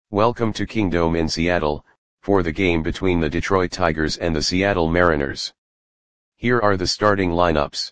Welcome to Kingdome in Seattle, for the game between the Detroit Tigers and the Seattle Mariners. Here are the starting lineups.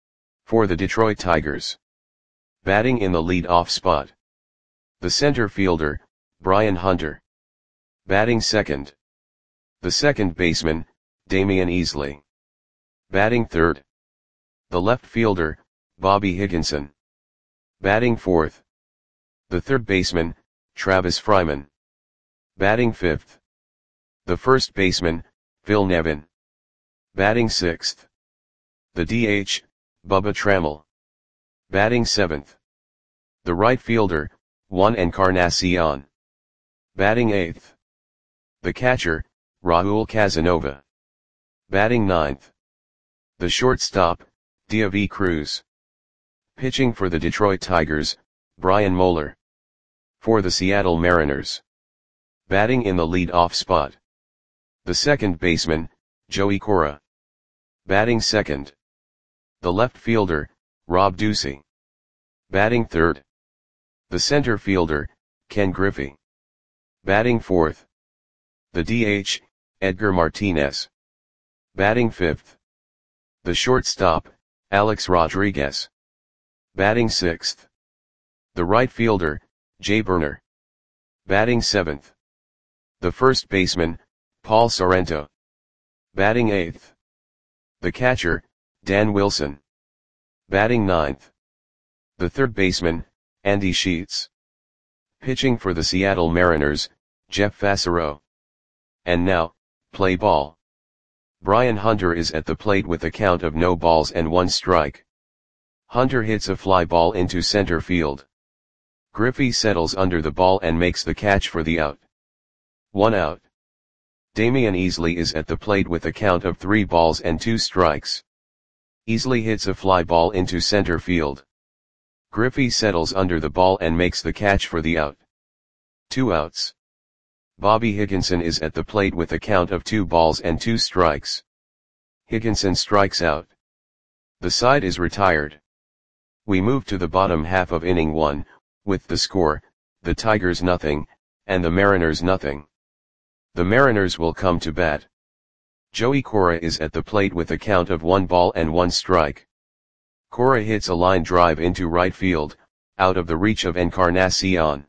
For the Detroit Tigers. Batting in the lead-off spot. The center fielder, Brian Hunter. Batting second. The second baseman, Damian Easley. Batting third. The left fielder, Bobby Higginson. Batting fourth. The third baseman, Travis Fryman. Batting fifth. The first baseman, Phil Nevin. Batting sixth. The DH, Bubba Trammell. Batting seventh. The right fielder, Juan Encarnacion. Batting eighth. The catcher, Raul Casanova. Batting ninth. The shortstop, Deivi Cruz. Pitching for the Detroit Tigers, Brian Moeller. For the Seattle Mariners. Batting in the lead-off spot. The second baseman, Joey Cora. Batting second. The left fielder, Rob Ducey. Batting third. The center fielder, Ken Griffey. Batting fourth. The DH, Edgar Martinez. Batting fifth. The shortstop, Alex Rodriguez. Batting sixth. The right fielder, Jay Burner. Batting seventh. The first baseman, Paul Sorrento. Batting eighth. The catcher, Dan Wilson. Batting ninth. The third baseman, Andy Sheets. Pitching for the Seattle Mariners, Jeff Fassero. And now, play ball. Brian Hunter is at the plate with a count of no balls and one strike. Hunter hits a fly ball into center field. Griffey settles under the ball and makes the catch for the out. 1 out. Damian Easley is at the plate with a count of 3 balls and 2 strikes. Easley hits a fly ball into center field. Griffey settles under the ball and makes the catch for the out. 2 outs. Bobby Higginson is at the plate with a count of 2 balls and 2 strikes. Higginson strikes out. The side is retired. We move to the bottom half of inning 1, with the score, the Tigers nothing, and the Mariners nothing. The Mariners will come to bat. Joey Cora is at the plate with a count of 1 ball and 1 strike. Cora hits a line drive into right field, out of the reach of Encarnacion.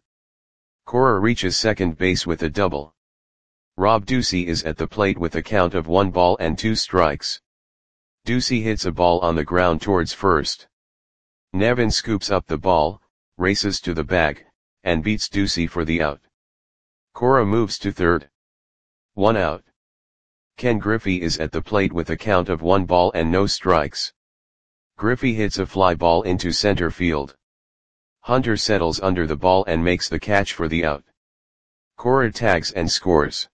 Cora reaches second base with a double. Rob Ducey is at the plate with a count of 1 ball and 2 strikes. Ducey hits a ball on the ground towards first. Nevin scoops up the ball, races to the bag, and beats Ducey for the out. Cora moves to third. 1 out. Ken Griffey is at the plate with a count of 1 ball and no strikes. Griffey hits a fly ball into center field. Hunter settles under the ball and makes the catch for the out. Cora tags and scores.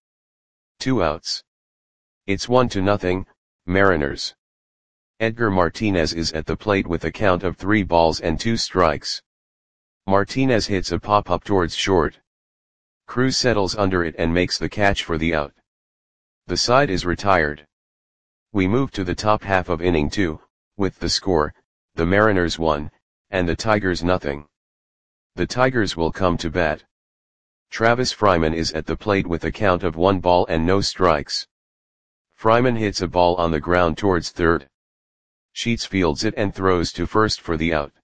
2 outs. It's 1-0, Mariners. Edgar Martinez is at the plate with a count of 3 balls and 2 strikes. Martinez hits a pop-up towards short. Cruz settles under it and makes the catch for the out. The side is retired. We move to the top half of inning 2, with the score, the Mariners 1, and the Tigers nothing. The Tigers will come to bat. Travis Fryman is at the plate with a count of 1 ball and no strikes. Fryman hits a ball on the ground towards third. Sheets fields it and throws to first for the out.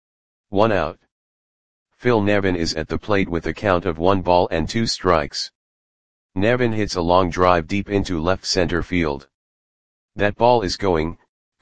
1 out. Phil Nevin is at the plate with a count of 1 ball and 2 strikes. Nevin hits a long drive deep into left center field. That ball is gone.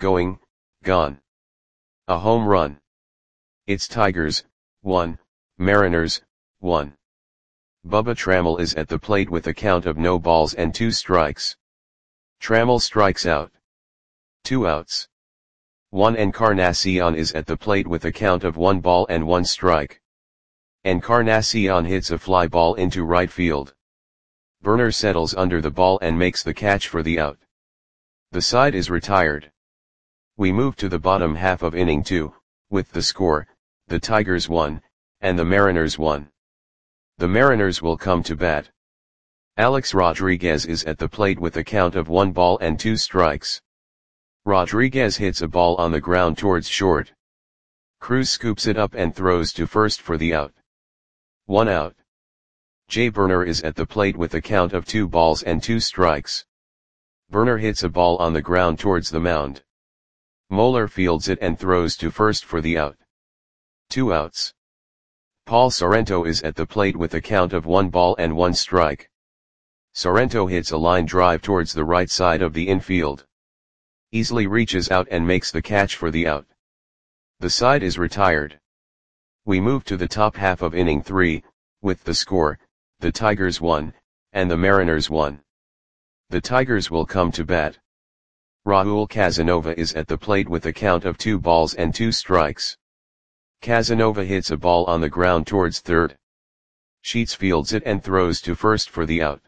A home run. It's Tigers, 1, Mariners, 1. Bubba Trammell is at the plate with a count of no balls and 2 strikes. Trammell strikes out. 2 outs. Juan Encarnacion is at the plate with a count of 1 ball and 1 strike. Encarnacion hits a fly ball into right field. Burner settles under the ball and makes the catch for the out. The side is retired. We move to the bottom half of inning 2, with the score, the Tigers 1, and the Mariners 1. The Mariners will come to bat. Alex Rodriguez is at the plate with a count of 1 ball and 2 strikes. Rodriguez hits a ball on the ground towards short. Cruz scoops it up and throws to first for the out. 1 out. Jay Burner is at the plate with a count of 2 balls and 2 strikes. Burner hits a ball on the ground towards the mound. Moeller fields it and throws to first for the out. 2 outs. Paul Sorrento is at the plate with a count of 1 ball and 1 strike. Sorrento hits a line drive towards the right side of the infield. Easily reaches out and makes the catch for the out. The side is retired. We move to the top half of inning 3, with the score, the Tigers 1, and the Mariners 1. The Tigers will come to bat. Raul Casanova is at the plate with a count of 2 balls and 2 strikes. Casanova hits a ball on the ground towards third. Sheets fields it and throws to first for the out.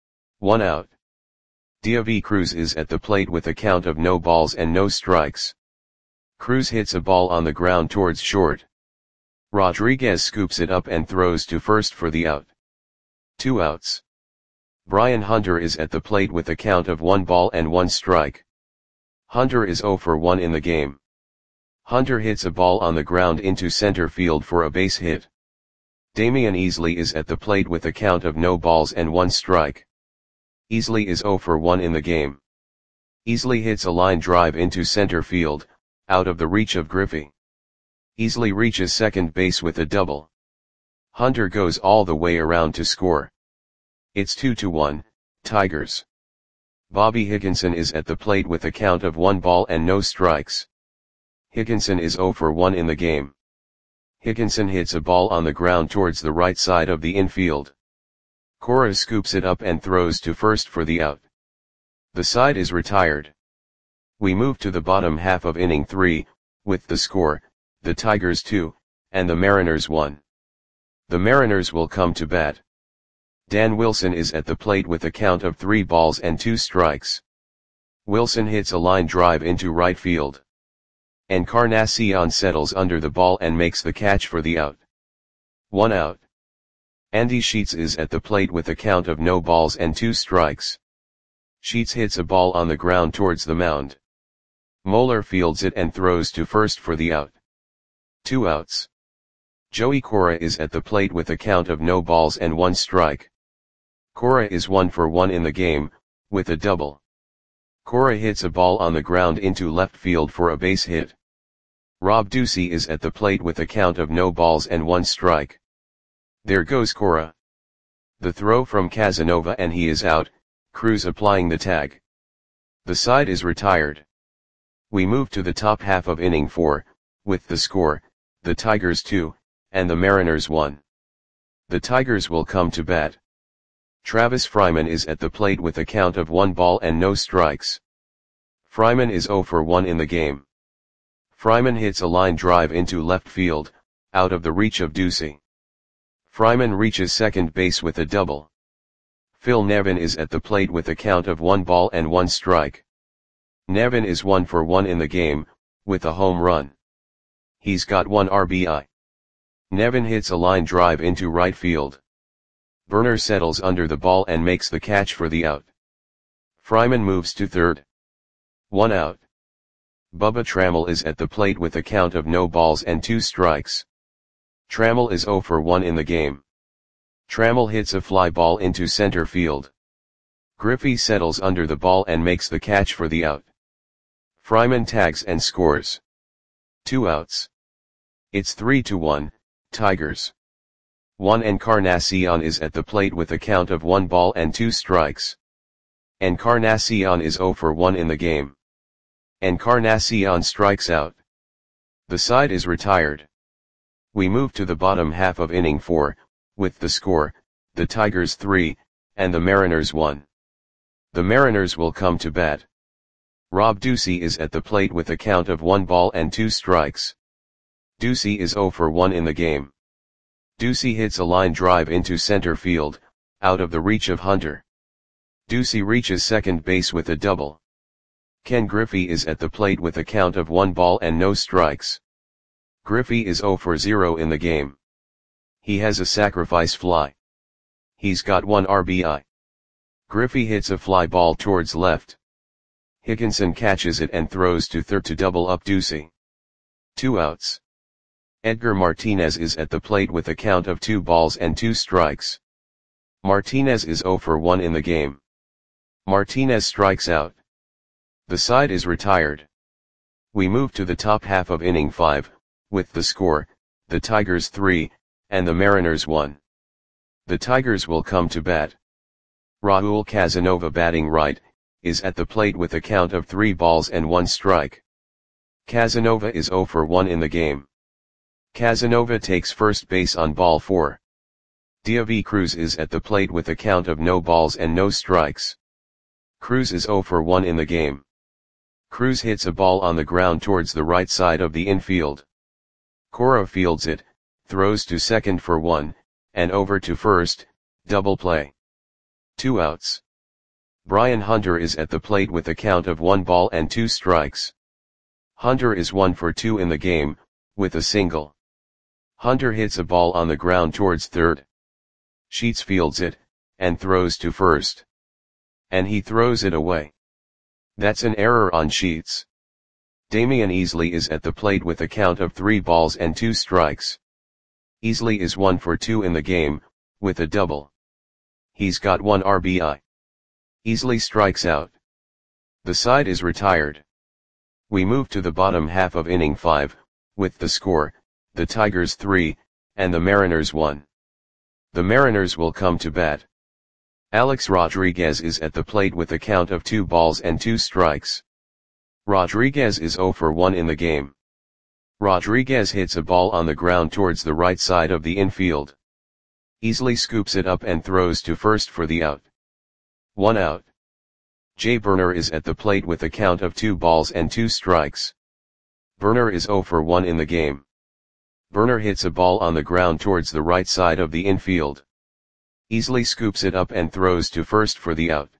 1 out. Deivi Cruz is at the plate with a count of no balls and no strikes. Cruz hits a ball on the ground towards short. Rodriguez scoops it up and throws to first for the out. 2 outs. Brian Hunter is at the plate with a count of 1 ball and 1 strike. Hunter is 0 for 1 in the game. Hunter hits a ball on the ground into center field for a base hit. Damian Easley is at the plate with a count of no balls and 1 strike. Easley is 0 for 1 in the game. Easley hits a line drive into center field, out of the reach of Griffey. Easley reaches second base with a double. Hunter goes all the way around to score. It's 2-1, Tigers. Bobby Higginson is at the plate with a count of 1 ball and no strikes. Higginson is 0 for 1 in the game. Higginson hits a ball on the ground towards the right side of the infield. Cora scoops it up and throws to first for the out. The side is retired. We move to the bottom half of inning 3, with the score, the Tigers 2, and the Mariners 1. The Mariners will come to bat. Dan Wilson is at the plate with a count of 3 balls and 2 strikes. Wilson hits a line drive into right field. Encarnacion settles under the ball and makes the catch for the out. 1 out. Andy Sheets is at the plate with a count of no balls and 2 strikes. Sheets hits a ball on the ground towards the mound. Moeller fields it and throws to first for the out. 2 outs. Joey Cora is at the plate with a count of no balls and 1 strike. Cora is 1 for 1 in the game, with a double. Cora hits a ball on the ground into left field for a base hit. Rob Ducey is at the plate with a count of no balls and 1 strike. There goes Cora. The throw from Casanova and he is out, Cruz applying the tag. The side is retired. We move to the top half of inning 4, with the score, the Tigers 2, and the Mariners 1. The Tigers will come to bat. Travis Fryman is at the plate with a count of 1 ball and no strikes. Fryman is 0 for 1 in the game. Fryman hits a line drive into left field, out of the reach of Ducey. Fryman reaches second base with a double. Phil Nevin is at the plate with a count of 1 ball and 1 strike. Nevin is 1 for 1 in the game, with a home run. He's got 1 RBI. Nevin hits a line drive into right field. Burner settles under the ball and makes the catch for the out. Fryman moves to third. 1 out. Bubba Trammell is at the plate with a count of no balls and 2 strikes. Trammell is 0 for 1 in the game. Trammell hits a fly ball into center field. Griffey settles under the ball and makes the catch for the out. Fryman tags and scores. 2 outs. It's 3-1, Tigers. Juan Encarnacion is at the plate with a count of 1 ball and 2 strikes. Encarnacion is 0 for 1 in the game. Encarnacion strikes out. The side is retired. We move to the bottom half of inning 4, with the score, the Tigers 3, and the Mariners 1. The Mariners will come to bat. Rob Ducey is at the plate with a count of 1 ball and 2 strikes. Ducey is 0 for 1 in the game. Ducey hits a line drive into center field, out of the reach of Hunter. Ducey reaches second base with a double. Ken Griffey is at the plate with a count of 1 ball and no strikes. Griffey is 0 for 0 in the game. He has a sacrifice fly. He's got 1 RBI. Griffey hits a fly ball towards left. Higginson catches it and throws to third to double up Ducey. 2 outs. Edgar Martinez is at the plate with a count of 2 balls and 2 strikes. Martinez is 0 for 1 in the game. Martinez strikes out. The side is retired. We move to the top half of inning 5, with the score, the Tigers 3, and the Mariners 1. The Tigers will come to bat. Raul Casanova, batting right, is at the plate with a count of 3 balls and 1 strike. Casanova is 0 for 1 in the game. Casanova takes first base on ball 4. Deivi Cruz is at the plate with a count of no balls and no strikes. Cruz is 0 for 1 in the game. Cruz hits a ball on the ground towards the right side of the infield. Cora fields it, throws to second for 1, and over to first, double play. 2 outs. Brian Hunter is at the plate with a count of 1 ball and 2 strikes. Hunter is 1 for 2 in the game, with a single. Hunter hits a ball on the ground towards third. Sheets fields it, and throws to first. And he throws it away. That's an error on Sheets. Damian Easley is at the plate with a count of 3 balls and 2 strikes. Easley is 1 for 2 in the game, with a double. He's got 1 RBI. Easley strikes out. The side is retired. We move to the bottom half of inning 5, with the score, the Tigers 3, and the Mariners 1. The Mariners will come to bat. Alex Rodriguez is at the plate with a count of 2 balls and 2 strikes. Rodriguez is 0 for 1 in the game. Rodriguez hits a ball on the ground towards the right side of the infield. Easley scoops it up and throws to first for the out. 1 out. Jay Burner is at the plate with a count of 2 balls and 2 strikes. Burner is 0 for 1 in the game. Burner hits a ball on the ground towards the right side of the infield. Easley scoops it up and throws to first for the out.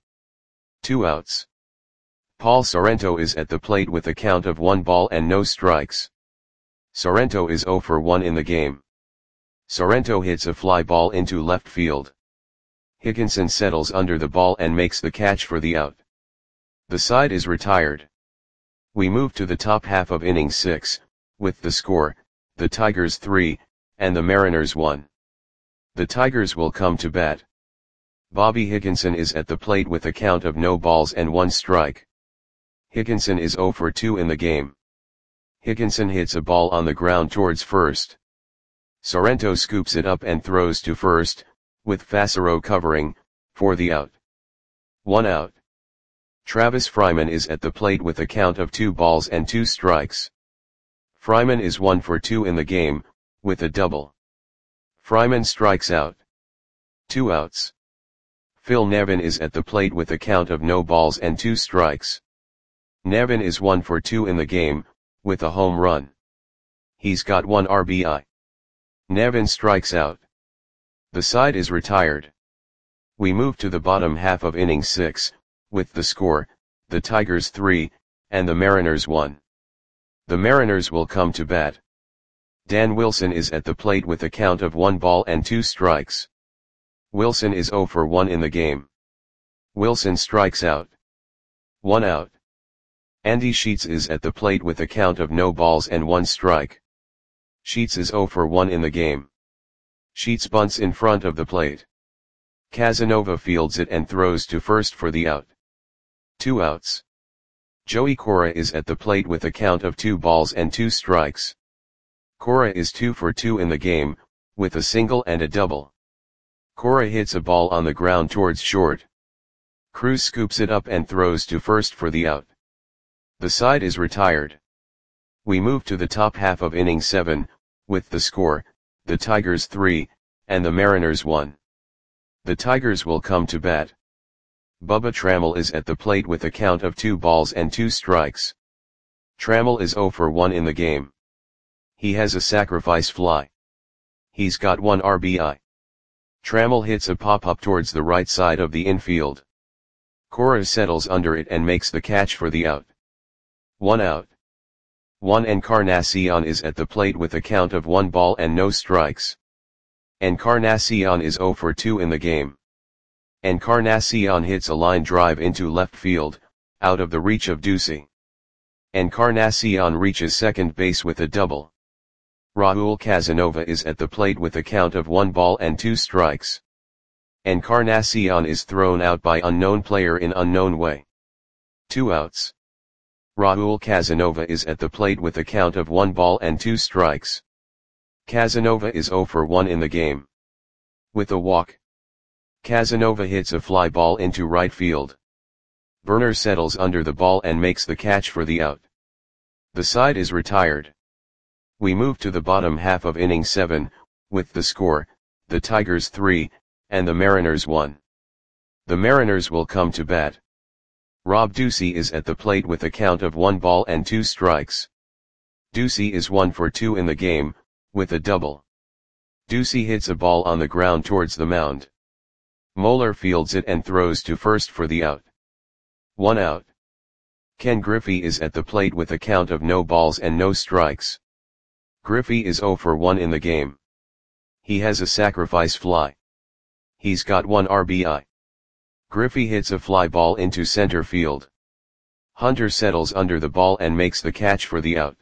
2 outs. Paul Sorrento is at the plate with a count of 1 ball and no strikes. Sorrento is 0 for 1 in the game. Sorrento hits a fly ball into left field. Higginson settles under the ball and makes the catch for the out. The side is retired. We move to the top half of inning 6, with the score, the Tigers 3, and the Mariners 1. The Tigers will come to bat. Bobby Higginson is at the plate with a count of no balls and 1 strike. Higginson is 0 for 2 in the game. Higginson hits a ball on the ground towards first. Sorrento scoops it up and throws to first, with Fassero covering, for the out. 1 out. Travis Fryman is at the plate with a count of 2 balls and 2 strikes. Fryman is 1 for 2 in the game, with a double. Fryman strikes out. 2 outs. Phil Nevin is at the plate with a count of no balls and 2 strikes. Nevin is 1 for 2 in the game, with a home run. He's got 1 RBI. Nevin strikes out. The side is retired. We move to the bottom half of inning 6, with the score, the Tigers 3, and the Mariners 1. The Mariners will come to bat. Dan Wilson is at the plate with a count of 1 ball and 2 strikes. Wilson is 0 for 1 in the game. Wilson strikes out. 1 out. Andy Sheets is at the plate with a count of no balls and 1 strike. Sheets is 0 for 1 in the game. Sheets bunts in front of the plate. Casanova fields it and throws to first for the out. 2 outs. Joey Cora is at the plate with a count of 2 balls and 2 strikes. Cora is 2 for 2 in the game, with a single and a double. Cora hits a ball on the ground towards short. Cruz scoops it up and throws to first for the out. The side is retired. We move to the top half of inning 7, with the score, the Tigers 3, and the Mariners 1. The Tigers will come to bat. Bubba Trammell is at the plate with a count of 2 balls and 2 strikes. Trammell is 0 for 1 in the game. He has a sacrifice fly. He's got 1 RBI. Trammell hits a pop-up towards the right side of the infield. Cora settles under it and makes the catch for the out. 1 out. Juan Encarnacion is at the plate with a count of 1 ball and no strikes. Encarnacion is 0 for 2 in the game. Encarnacion hits a line drive into left field, out of the reach of Ducey. Encarnacion reaches second base with a double. Raul Casanova is at the plate with a count of 1 ball and 2 strikes. Encarnacion is thrown out by unknown player in unknown way. 2 outs. Raul Casanova is at the plate with a count of 1 ball and 2 strikes. Casanova is 0 for 1 in the game. With a walk, Casanova hits a fly ball into right field. Burner settles under the ball and makes the catch for the out. The side is retired. We move to the bottom half of inning 7, with the score, the Tigers 3, and the Mariners 1. The Mariners will come to bat. Rob Ducey is at the plate with a count of 1 ball and 2 strikes. Ducey is 1 for 2 in the game, with a double. Ducey hits a ball on the ground towards the mound. Moeller fields it and throws to first for the out. 1 out. Ken Griffey is at the plate with a count of no balls and no strikes. Griffey is 0 for 1 in the game. He has a sacrifice fly. He's got 1 RBI. Griffey hits a fly ball into center field. Hunter settles under the ball and makes the catch for the out.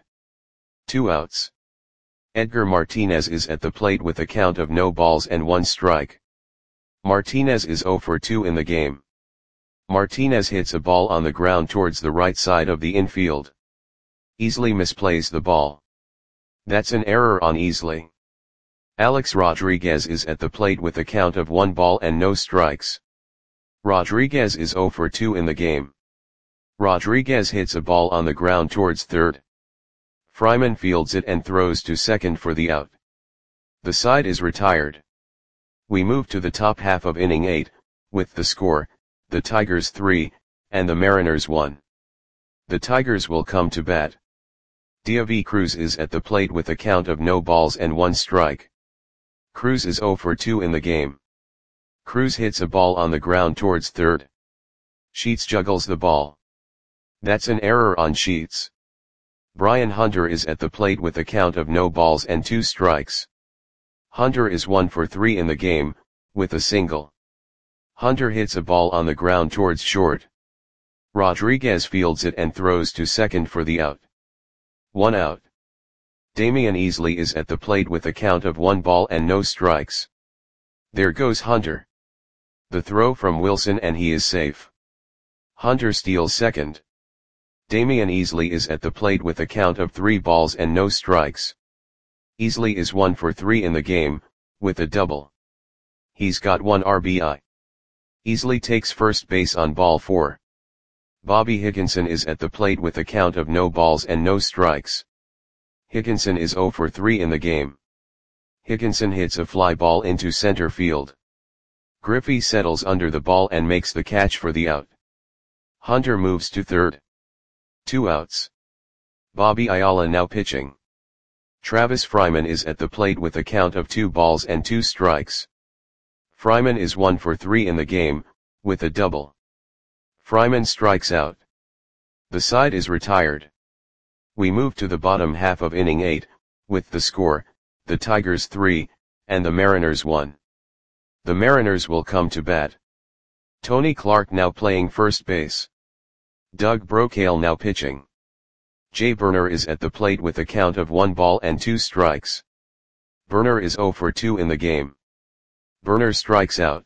2 outs. Edgar Martinez is at the plate with a count of no balls and 1 strike. Martinez is 0 for 2 in the game. Martinez hits a ball on the ground towards the right side of the infield. Easley misplays the ball. That's an error on Easley. Alex Rodriguez is at the plate with a count of 1 ball and no strikes. Rodriguez is 0 for 2 in the game. Rodriguez hits a ball on the ground towards third. Fryman fields it and throws to second for the out. The side is retired. We move to the top half of inning 8, with the score, the Tigers 3, and the Mariners 1. The Tigers will come to bat. Deivi Cruz is at the plate with a count of no balls and 1 strike. Cruz is 0 for 2 in the game. Cruz hits a ball on the ground towards third. Sheets juggles the ball. That's an error on Sheets. Brian Hunter is at the plate with a count of no balls and 2 strikes. Hunter is 1 for 3 in the game, with a single. Hunter hits a ball on the ground towards short. Rodriguez fields it and throws to second for the out. 1 out. Damian Easley is at the plate with a count of 1 ball and no strikes. There goes Hunter. The throw from Wilson and he is safe. Hunter steals second. Damian Easley is at the plate with a count of 3 balls and no strikes. Easley is 1 for 3 in the game, with a double. He's got 1 RBI. Easley takes first base on ball 4. Bobby Higginson is at the plate with a count of no balls and no strikes. Higginson is 0 for 3 in the game. Higginson hits a fly ball into center field. Griffey settles under the ball and makes the catch for the out. Hunter moves to third. 2 outs. Bobby Ayala now pitching. Travis Fryman is at the plate with a count of 2 balls and 2 strikes. Fryman is 1 for 3 in the game, with a double. Fryman strikes out. The side is retired. We move to the bottom half of inning 8, with the score, the Tigers 3, and the Mariners 1. The Mariners will come to bat. Tony Clark now playing first base. Doug Brocail now pitching. Jay Burner is at the plate with a count of 1 ball and 2 strikes. Burner is 0 for 2 in the game. Burner strikes out.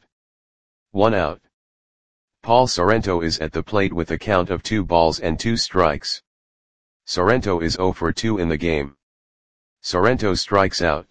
1 out. Paul Sorrento is at the plate with a count of 2 balls and 2 strikes. Sorrento is 0 for 2 in the game. Sorrento strikes out.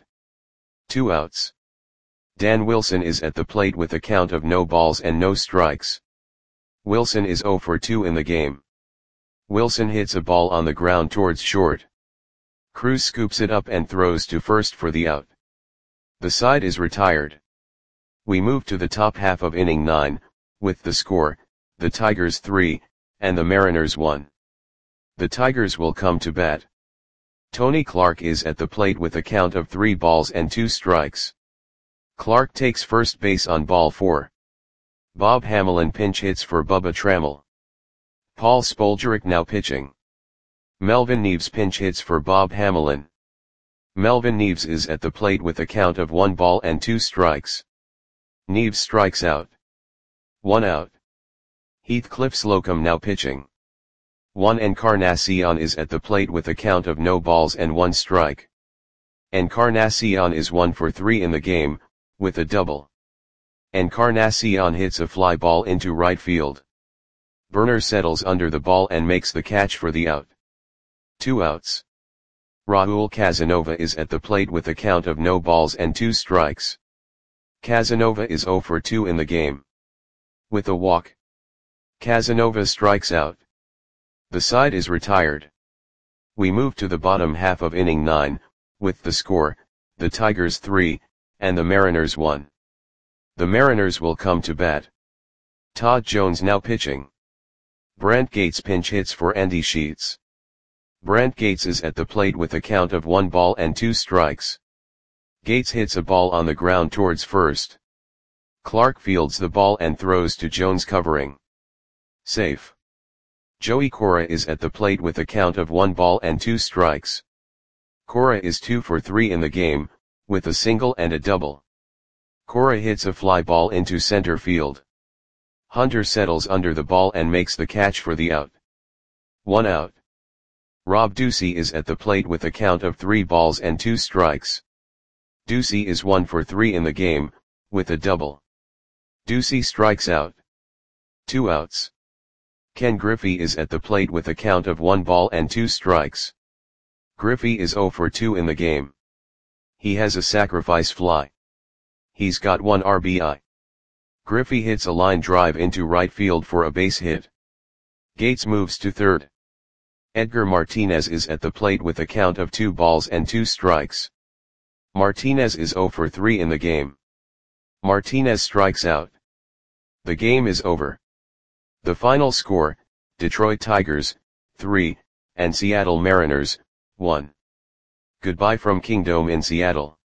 2 outs. Dan Wilson is at the plate with a count of no balls and no strikes. Wilson is 0 for 2 in the game. Wilson hits a ball on the ground towards short. Cruz scoops it up and throws to first for the out. The side is retired. We move to the top half of inning 9, with the score, the Tigers 3, and the Mariners 1. The Tigers will come to bat. Tony Clark is at the plate with a count of 3 balls and 2 strikes. Clark takes first base on ball 4. Bob Hamelin pinch hits for Bubba Trammell. Paul Spoljaric now pitching. Melvin Neves pinch hits for Bob Hamelin. Melvin Neves is at the plate with a count of 1 ball and 2 strikes. Neves strikes out. 1 out. Heathcliff Slocum now pitching. Juan Encarnacion is at the plate with a count of no balls and 1 strike. Encarnacion is 1 for 3 in the game, with a double. Encarnacion hits a fly ball into right field. Burner settles under the ball and makes the catch for the out. 2 outs. Raul Casanova is at the plate with a count of no balls and 2 strikes. Casanova is 0 for 2 in the game. With a walk, Casanova strikes out. The side is retired. We move to the bottom half of inning 9, with the score, the Tigers 3, and the Mariners 1. The Mariners will come to bat. Todd Jones now pitching. Brant Gates pinch hits for Andy Sheets. Brant Gates is at the plate with a count of 1 ball and 2 strikes. Gates hits a ball on the ground towards first. Clark fields the ball and throws to Jones covering. Safe. Joey Cora is at the plate with a count of 1 ball and 2 strikes. Cora is 2 for 3 in the game, with a single and a double. Cora hits a fly ball into center field. Hunter settles under the ball and makes the catch for the out. 1 out. Rob Ducey is at the plate with a count of 3 balls and 2 strikes. Ducey is 1 for 3 in the game, with a double. Ducey strikes out. 2 outs. Ken Griffey is at the plate with a count of 1 ball and 2 strikes. Griffey is 0 for 2 in the game. He has a sacrifice fly. He's got 1 RBI. Griffey hits a line drive into right field for a base hit. Gates moves to third. Edgar Martinez is at the plate with a count of 2 balls and 2 strikes. Martinez is 0 for 3 in the game. Martinez strikes out. The game is over. The final score, Detroit Tigers, 3, and Seattle Mariners, 1. Goodbye from Kingdome in Seattle.